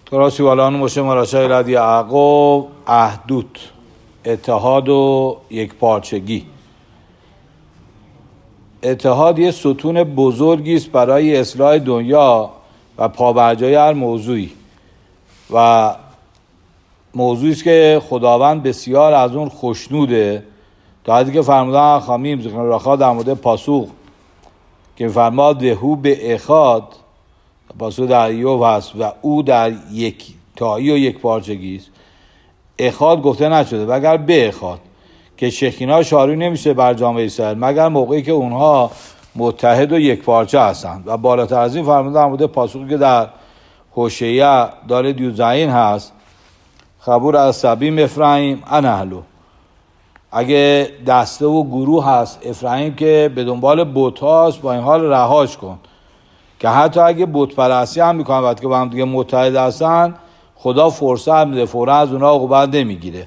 تراسی والان مشه مراشای لدی عقب احدود، اتحاد و یک پارچگی. اتحاد یه ستون بزرگی است برای اصلاح دنیا و پابرجای هر موضوعی و موضوعی است که خداوند بسیار از اون خوشنوده. تا حدی که فرمودن خامیم ذکر رخا در مورد پاسوق که فرماد دهو به اخاد، پاسوق در ایوب هست و او در یک تایی و یک پارچگی است. اخاد گفته نشده و اگر به اخاد که شکینا شاری نمیشه بر جامعه اسرائیل مگر موقعی که اونها متحد و یک پارچه هستند. و بالاتر از این فرموده در مورد پاسوقی که در هوشیه داره دیوزین هست، خبور از سبیم افرایم انهلو، اگه دسته و گروه هست افرایم که به دنبال بت هاست با این حال رهاش کن، که حتی اگه بت پرستی هم میکنن وقتی که با هم دیگه متحد هستن خدا فرصت میده، فورا از اونها عقوبت نمیگیره.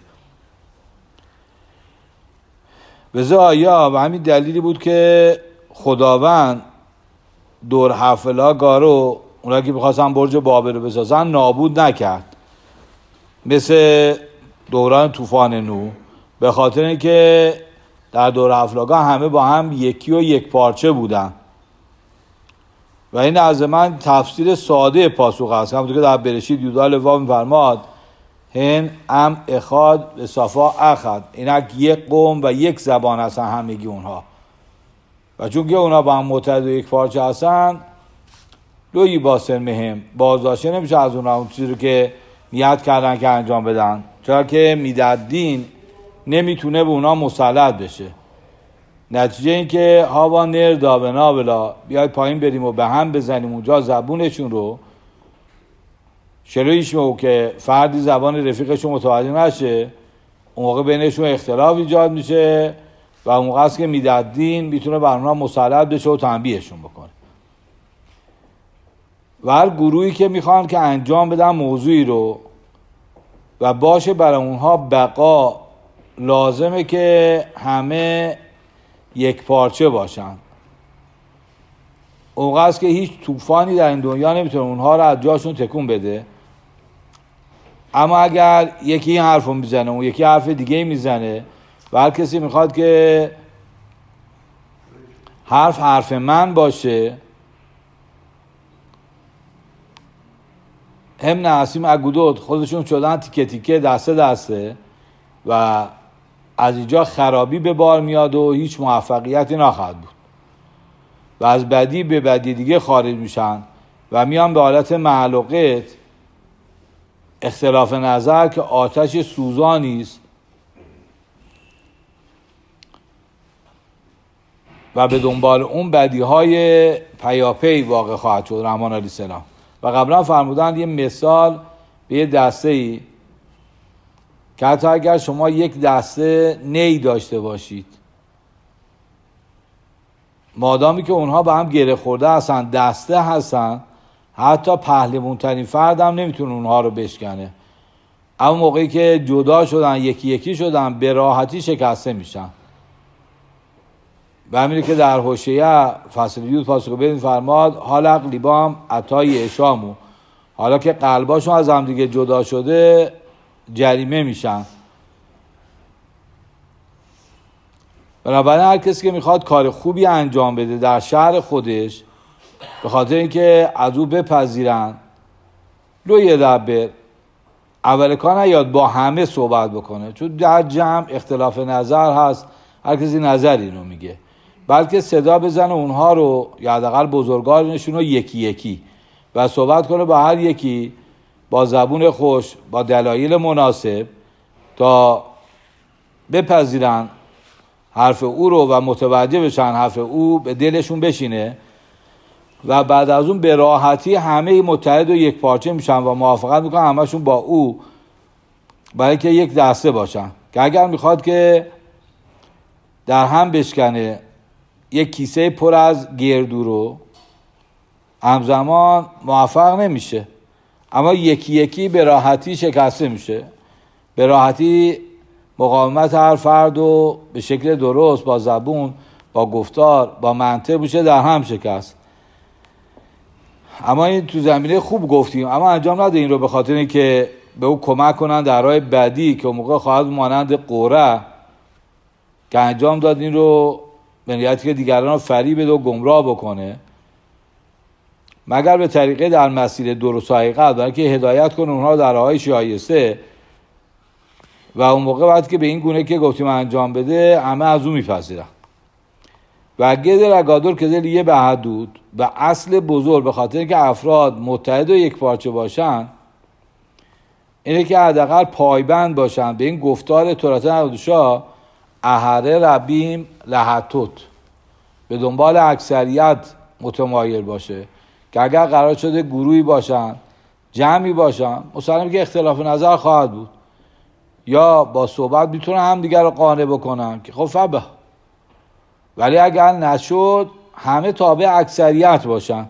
بذار آیا و همین دلیلی بود که خداوند دور حفلا گارو اونها که بخواستن برج بابل رو بسازن نابود نکرد مثل دوران طوفان نوح، به خاطر اینکه در دور حفلاگاه همه با هم یکی و یک پارچه بودن. و این از من تفسیر ساده پاسوق است، همونطور که در بریشید یودال واو می‌فرماد هن ام اخاد به صفا اخد، اینک یک قوم و یک زبان هستن همگی اونها. و چون که اونها با هم متحد و یک پارچه هستن لوی باسر مهم بازداشته نمیشه از اونها اون چیزی رو که نیت کردن که انجام بدن، چرا که میددین نمیتونه به اونها مسلط بشه. نتیجه این که هاوا نر دابنا بلا، بیاید پایین بریم و به هم بزنیم اونجا زبونشون رو شلویش مو که فردی زبان رفیقشون متوجه نشه، اون موقع بینشون اختلاف ایجاد میشه و اون موقع است که میددین میتونه بر اونها مسلط بشه و تنبیهشون بکنه. و هر گروهی که میخوان که انجام بدن موضوعی رو و باشه برای اونها بقا، لازمه که همه یک پارچه باشن. اون موقع است که هیچ طوفانی در این دنیا نمیتونه اونها رو از جاشون تکون بده. اما اگر یکی این حرف رو میزنه اون یکی حرف دیگه میزنه و هر کسی میخواد که حرف من باشه، هم نعسیم اگودود خودشون شدن تیکه تیکه دسته دسته و از اینجا خرابی به بار میاد و هیچ موفقیتی نخواهد بود و از بدی به بدی دیگه خارج میشن و میان به حالت معلوقت، اختلاف نظر که آتش سوزانی است و به دنبال اون بدیهای پیاپی واقع خواهد شد. رحمان علیه السلام و قبلا فرمودند یه مثال به یه دسته ای که حتی اگر شما یک دسته نی داشته باشید، مادامی که اونها به هم گره خورده هستن دسته هستن، حتی پهلوان ترین فرد هم نمیتونه اونها رو بشکنه. اما موقعی که جدا شدن یکی یکی شدن به راحتی شکسته میشن. و همینه که در هوشیه فصل یود پاسخ بدین فرماد حالق لیبام عطای اشامو، حالا که قلباشون از هم دیگه جدا شده جریمه میشن. بنابراین هر کسی که میخواد کار خوبی انجام بده در شهر خودش به خاطر اینکه از او بپذیرن، لوی دبر اول کار نیاد با همه صحبت بکنه، چون در جمع اختلاف نظر هست، هر کسی نظری رو میگه، بلکه صدا بزنه اونها رو یا حداقل بزرگانشون رو یکی یکی و صحبت کنه با هر یکی با زبون خوش با دلایل مناسب تا بپذیرن حرف او رو و متوجه بشن حرف او به دلشون بشینه و بعد از اون به راحتی همه متحد و یک پارچه میشن و موافقت میکنن همشون با او برای اینکه یک دسته باشن. که اگر میخواد که در هم بشکنه یک کیسه پر از گردو رو همزمان موفق نمیشه، اما یکی یکی به راحتی شکسته میشه. به راحتی مقاومت هر فرد رو به شکل درست با زبون با گفتار با منطق میشه در هم شکست. اما این تو زمینه خوب گفتیم، اما انجام نده این رو به خاطر اینکه به او کمک کنن در راه بدی که اون موقع خواهد مانند قره که انجام داد این رو به نیتی که دیگران رو فریب بده و گمراه بکنه، مگر به طریقه در مسیر درست و حقیقت، برای که هدایت کنه اونها در راههای شایسته. و اون موقع وقتی که به این گونه که گفتیم انجام بده، همه از اون میپذیرن. و گدر اگادور که لیه به حدود و اصل بزرگ به خاطر اینکه افراد متحد و یک پارچه باشن، اینه که حداقل پایبند باشن به این گفتار تورات نقدوشا احره ربیم لحتوت، به دنبال اکثریت متمایل باشه، که اگر قرار شده گروهی باشن، جمعی باشن، مسلمه که اختلاف نظر خواهد بود، یا با صحبت میتونن هم دیگر رو قانع بکنن که خب فبه، ولی اگر نشد همه تابع اکثریت باشن.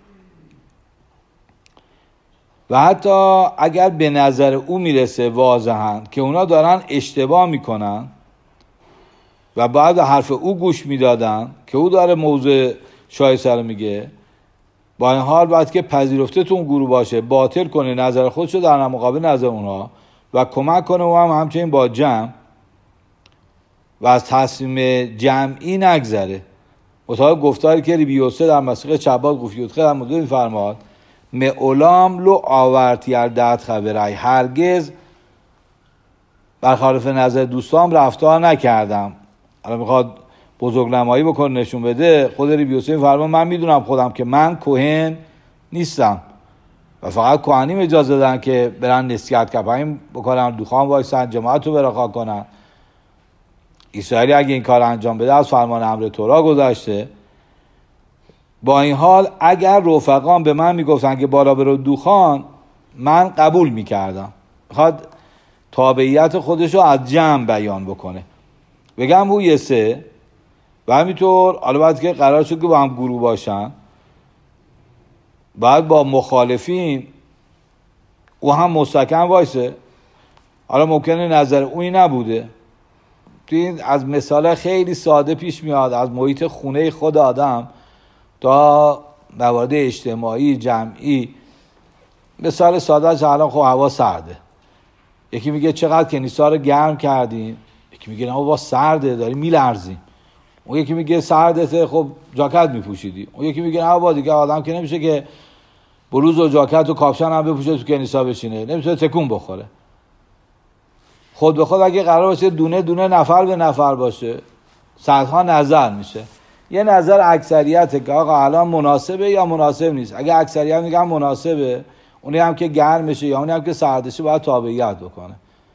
و حتی اگر به نظر او میرسه واضحاً که اونا دارن اشتباه میکنن و بعد حرف او گوش میدادن که او داره موضوع شایسته رو میگه، با این حال باید که پذیرفته تو اون گروه باشه، باطل کنه نظر خودشو در مقابل نظر اونها و کمک کنه و همچنین با جمع و از تصمیم جمعی نگذره. مطابق گفتاری که ریبیوسه در مسیقه چباد گفیوتخه در مورد میفرماد معلام لو آورتیر دهت خبرای، هرگز برخلاف نظر دوستام رفتار نکردم. الان میخواد بزرگنمایی بکنه نشون بده. خود ریبیوسه میفرماد من میدونم خودم که من کهن نیستم و فقط کهنیم اجازه دادن که برن نسیحت کپایم بکنن، دوخان وایسن، جماعت رو برخا کنن. اسرائیلی اگه این کار انجام بده از فرمان امر تورا گذشته. با این حال اگر رفقان به من میگفتن که بالا برو دوخان، من قبول میکردم. میخواد تابعیت خودشو از جمع بیان بکنه. بگم او یسه و همینطور حالا باید که قرار شد که با هم گروه باشن، بعد با مخالفین او هم مستحکم وایسه. حالا ممکنه نظر اونی نبوده. این از مثال خیلی ساده پیش میاد، از محیط خونه خود آدم تا موارد اجتماعی جمعی. مثال ساده الان خب هوا سرده، یکی میگه چقدر کنیسا رو گرم کردیم، یکی میگه نه بابا سرده داریم میلرزیم، اون یکی میگه سردته خب جاکت میپوشیدی، اون یکی میگه نه بابا دیگه آدم که نمیشه که بلوز و جاکت و کاپشن هم بپوشه تو کنیسا بشینه، نمیشه تکون بخوره. خود به خود اگه قرار باشه دونه دونه نفر به نفر باشه، صدها نظر میشه. یه نظر اکثریته که آقا الان مناسبه یا مناسب نیست. اگه اکثریت میگن مناسبه، اونی هم که گرم میشه یا اونی هم که سردشه باید تابعیت بکنه.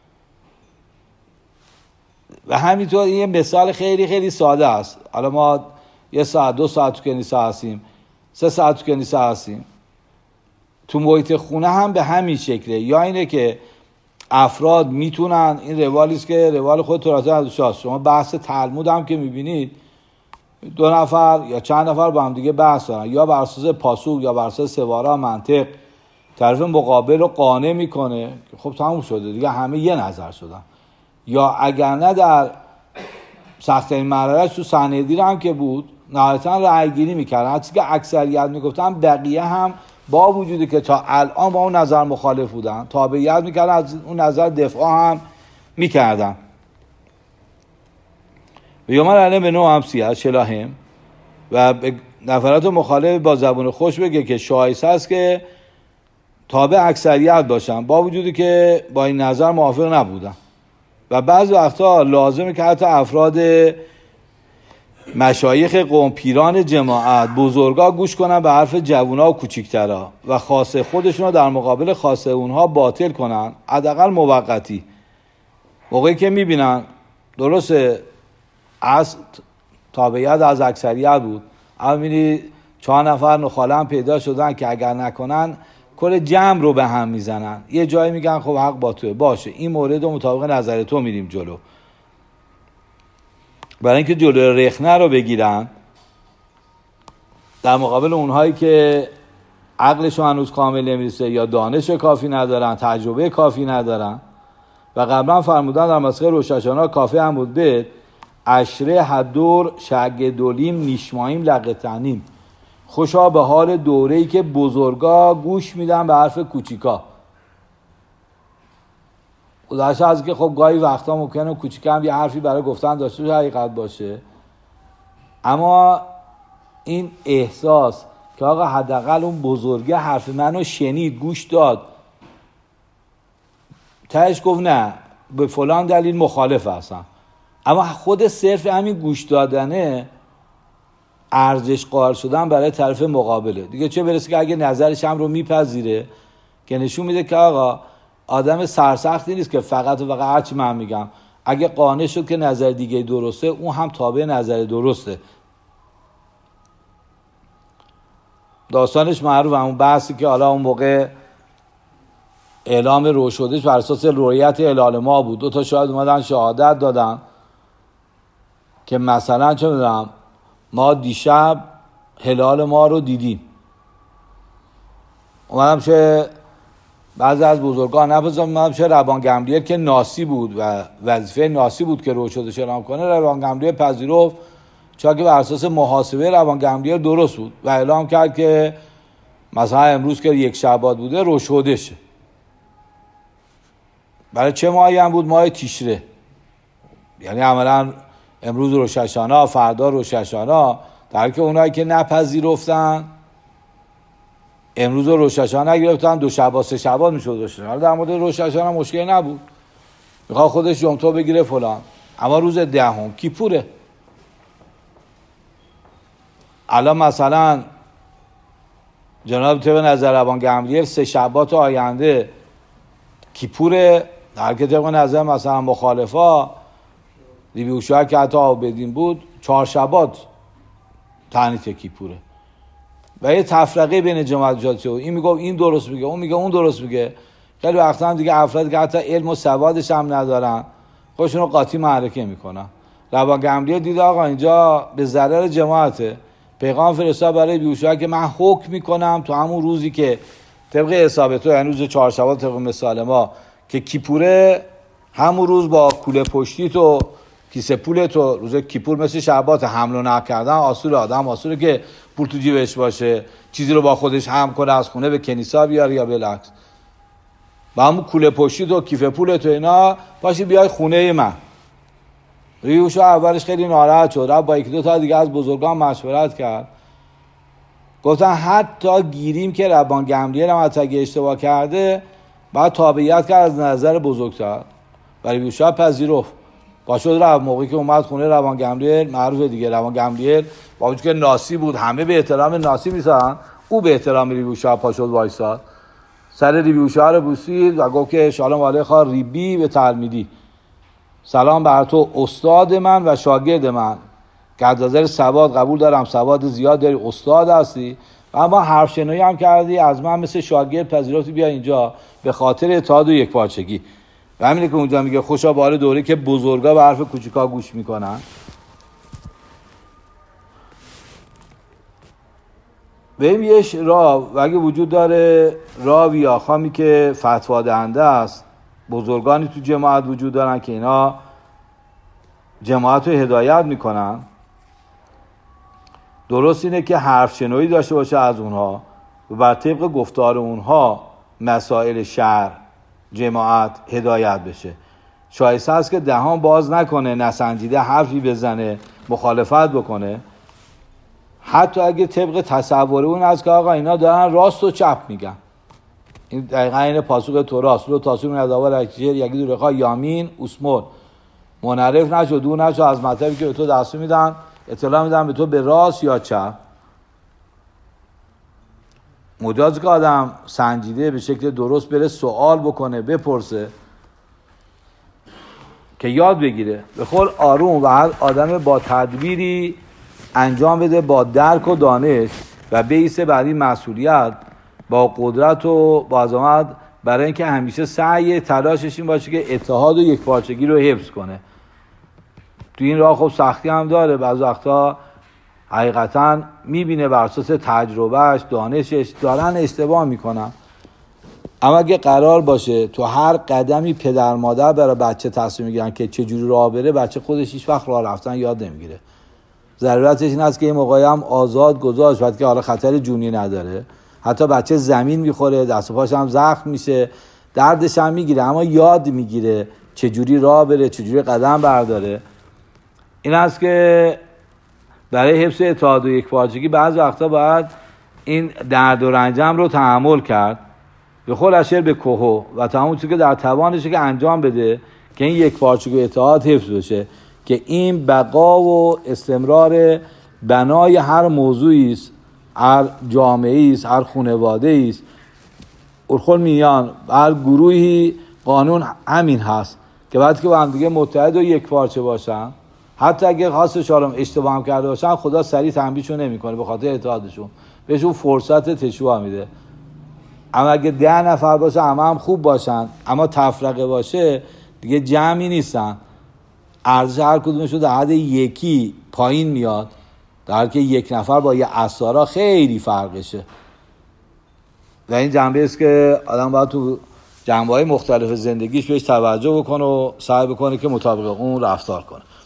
و همینطور این یه مثال خیلی خیلی ساده است. حالا ما 1 ساعت 2 ساعت تو کنیسه هستیم، 3 ساعت تو کنیسه هستیم. تو محیط خونه هم به همین شکله. یا اینه که افراد میتونن، این روالی است که روال خود تورات نقدوشاست. شما بحث تلمود هم که میبینید 2 نفر یا چند نفر با هم دیگه بحث دارن، یا بر اساس پاسوک یا بر اساس سوارا منطق طرف مقابل رو قانع میکنه که خب تموم شده دیگه، همه یه نظر شدن. یا اگر نه در سخت‌ترین مرحله تو سنهدرین هم که بود نهایتاً رأی گیری میکردن، حتی که اکثریت میگفتن بقیه هم با وجودی که تا الان با اون نظر مخالف بودن تابعیت میکردن، از اون نظر دفاع هم میکردن. و یومر علیه به نوع همسی از شلاهم و به نفرات مخالف با زبون خوش بگه که شایسته است که تابع اکثریت باشن با وجودی که با این نظر موافق نبودن. و بعض وقتا لازمه که حتی افراد مشایخ قوم، پیران جماعت، بزرگا گوش کنن به حرف جوونا و کوچیکترا و خاصه خودشون رو در مقابل خاصه اونها باطل کنن، حداقل موقتی. موقعی که میبینن درسته از تابعیت از اکثریت بود، اما میبینی 4 نفر نخاله هم پیدا شدن که اگر نکنن کل جمع رو به هم میزنن، یه جایی میگن خب حق با توه، باشه این مورد رو مطابق نظر تو میریم جلو. برای اینکه جلو رخنه رو بگیرن در مقابل اونهایی که عقلشون هنوز کامل نمیرسه یا دانش کافی ندارن، تجربه کافی ندارن. و قبلا فرمودن در مسیح روش هاشانا کافی هم بود بید اشره حدور شگدولیم نیشماییم لقتنیم، خوشا به حال دوره‌ای که بزرگا گوش میدن به حرف کوچیکا. خودش از که خب گاهی وقتا ممکنه کوچیکا هم یه حرفی برای گفتن داشته باشه حقیقت باشه، اما این احساس که آقا حداقل اون بزرگه حرف منو شنید، گوش داد، تهش گفت نه به فلان دلیل مخالف هستم، اما خود صرف همین گوش دادنه ارزش قائل شدن برای طرف مقابله دیگه. چه برسه که اگه نظرش هم رو میپذیره، که نشون میده که آقا آدم سرسختی نیست که فقط و فقط هرچی من میگم اگه قانع شد که نظر دیگه درسته اون هم تابع نظر درسته. داستانش معروف، همون بحثی که حالا اون موقع اعلام روشدش بر اساس رؤیت هلال ما بود، 2 تا شاهد اومدن شهادت دادن که مثلا چه میدونم ما دیشب هلال ما رو دیدیم. اومدم چه بعضی از بزرگان اومدم چه روان گملیل که ناسی بود و وظیفه ناسی بود که روشدش اعلام کنه، روان گملیل پذیرفت چون که بر اساس محاسبه روان گملیل درست بود و اعلام کرد که مثلا امروز که 1 شعبان بوده روشدشه. برای چه ماهی هم بود؟ ماه تیشره، یعنی عملا امروز روش هاشانا، فردا روش هاشانا، در حالی که اونایی که نپذیرفتن امروز روش هاشانا نگرفتن 2 شعبان 3 شعبان میشد داشتن. حالا در مورد روش هاشانا مشکلی نبود، میخواد خودش جمعه بگیره فلان، اما روز 10 کیپوره. الان مثلا جناب طبق نظر روان گملیل 3 شعبات آینده کیپوره، در حالی که طبق نظر مثلا مخالفا لیبیوشا که حتی آبدین بود 4 شعبات تعنیت کیپوره و یه تفرقه بین جماعت جاتی و این میگه این درست میگه، اون میگه اون درست میگه. خیلی وقتا هم دیگه افرادی که حتی علم و سوادش هم ندارن خودشون رو قاطی معرکه میکنن. روان گملیل دید آقا اینجا به ضرر جماعته، پیغام فرستاد برای بیوشا که من حکم میکنم تو همون روزی که طبق حساب تو، یعنی روز 4 شعبان طبق مثال ما که کیپوره، همون روز با کوله پشتی تو کیسه پول تو، روز کیپور مثل شعبات حمل و نقل کردن اصول آدم اصوله که پول تو جیبش باشه، چیزی رو با خودش حمل کنه از خونه به کنیسا بیاره یا بالعکس، با همون کوله پشتی تو کیف پول تو اینا پاشی بیای خونه من. ریوشا اولش خیلی ناراحت شد، با 1-2 تا دیگه از بزرگان مشورت کرد، گفتن حتی گیریم که روان گملیل هم حتی اگه اشتباه کرده باید تابعیت کرد از نظر بزرگتر. برای ریوشا پذیرفت، پاشد رفت. موقعی که اومد خونه روان گملیل، معروفه دیگه روان گملیل با وجود که ناسی بود همه به احترام ناسی میسن، او به احترام ریوشا پاشد وایساد، سر ریوشا رو بوسید و گفت که سلام علیکم ریبی به تلمیدی، سلام بر تو استاد من و شاگرد من که از نظر سواد قبول دارم سواد زیاد داری، استاد هستی و اما حرف شنایی هم کردی، از من مثل شاگرد پذیرفتی بیا اینجا به خاطر اتحاد و یکپارچگی. و همینه که اونجا میگه خوشا به حال دوره که بزرگا به حرف کوچیکا گوش میکنن. به این یه راو و اگه وجود داره راوی یا خامی که فتوا دهنده است، بزرگانی تو جماعت وجود دارن که اینا جماعت رو هدایت میکنن، درست اینه که حرف شنوی داشته باشه از اونها و بر طبق گفتار اونها مسائل شرع جماعت هدایت بشه. شایسته است که دهان باز نکنه، نسنجیده حرفی بزنه، مخالفت بکنه، حتی اگه طبق تصور اون از که آقا اینا دارن راست و چپ میگن. این دقیقا این پاسخ توراست، لو تاسون نداور اکجر یکی دو رخا یامین اسمول، منعرف نشو دور نشو از مطلبی که به تو دستور میدن، اطلاع میدن به تو به راست یا چپ. مجاز که آدم سنجیده به شکل درست بره سوال بکنه، بپرسه که یاد بگیره، به خود آروم و هر آدم با تدبیری انجام بده، با درک و دانش و بیسه بعد این مسئولیت با قدرت و با عظمت، برای اینکه همیشه سعی تلاشش این باشه که اتحاد و یکپارچگی رو حفظ کنه. تو این راه خب سختی هم داره، بعض وقتا حقیقتا میبینه بر اساس تجربهش دانشش دارن اشتباه میکنن، اما اگه قرار باشه تو هر قدمی پدر مادر برای بچه تصمیم میگیرن که چجوری راه بره، بچه خودش هیچ وقت راه رفتن یاد نمیگیره. ضرورتش این است که این موقعی هم آزاد گذاشت وقتی که حالا خطر جونی نداره. حتی بچه زمین میخوره، دست و پاش هم زخم میشه، دردش هم میگیره، اما یاد میگیره چجوری راه بره، چجوری قدم برداره. این است که برای حفظ اتحاد و یکپارچگی بعض وقتا باید این درد و رنجم رو تحمل کرد، به خلشر به کوهو و تمام چیزی که در توانشه که انجام بده که این یکپارچگی و اتحاد حفظ بشه، که این بقا و استمرار بنای هر موضوعی است، هر جامعه‌ای است، هر خانواده‌ای است. ارخل میان هر گروهی قانون همین هست که بعد که با هم دیگه متحد و یک پارچه باشن، حتی اگه خواستشون اشتباه هم کرده باشن، خدا سریع تنبیهشون نمیکنه به خاطر اتحادشون، بهشون فرصت تشویق میده. اما اگه 10 نفر باشه هم خوب باشن اما تفرقه باشه، دیگه جمعی نیستن، ارزش هر کدومشون در حد یکی پایین میاد، در حالی که یک نفر با یه اسارا خیلی فرقشه. و این جنبه است که آدم باید تو جنبه‌های مختلف زندگیش بهش توجه بکنه و سعی بکنه که مطابق اون رفتار کنه.